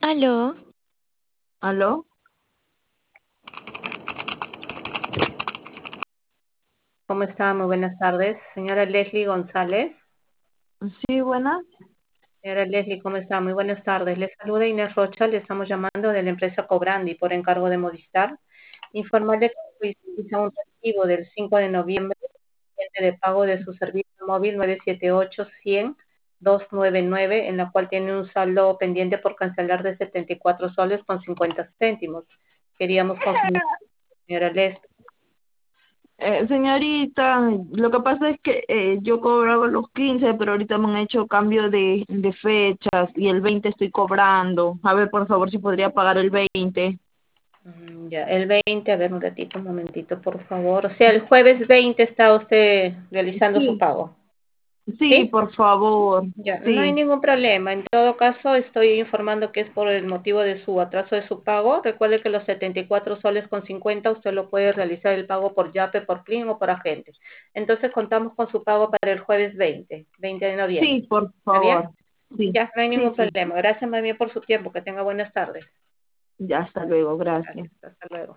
Aló, ¿Aló? ¿Cómo está? Muy buenas tardes. Señora Leslie González. Sí, buenas. Señora Leslie, ¿cómo está? Muy buenas tardes. Le saluda Inés Rocha, le estamos llamando de la empresa Cobrandi por encargo de Movistar. Informarle que utiliza un recibo del 5 de noviembre de pago de su servicio móvil 978-100-299, en la cual tiene un saldo pendiente por cancelar de 74 soles con 50 céntimos. Queríamos confirmar, señora Leslie. Señorita, lo que pasa es que yo cobraba los 15, pero ahorita me han hecho cambio de fechas y el 20 estoy cobrando. A ver, por favor, si podría pagar el 20. Ya, el 20, a ver un ratito, un momentito, por favor. O sea, el jueves 20 está usted realizando su Sí, pago, sí, ¿sí? por favor. Ya, no hay Sí, ningún problema. En todo caso, estoy informando que es por el motivo de su atraso de su pago. Recuerde que los 74 soles con 50 usted lo puede realizar el pago por Yape, por Plin o por agente. Entonces contamos con su pago para el jueves 20 de noviembre. sí, por ¿Está bien? favor. Sí, Ya, no hay sí, ningún sí. problema. Gracias más bien por su tiempo. Que tenga buenas tardes. Ya, hasta luego, gracias. Gracias. Hasta luego.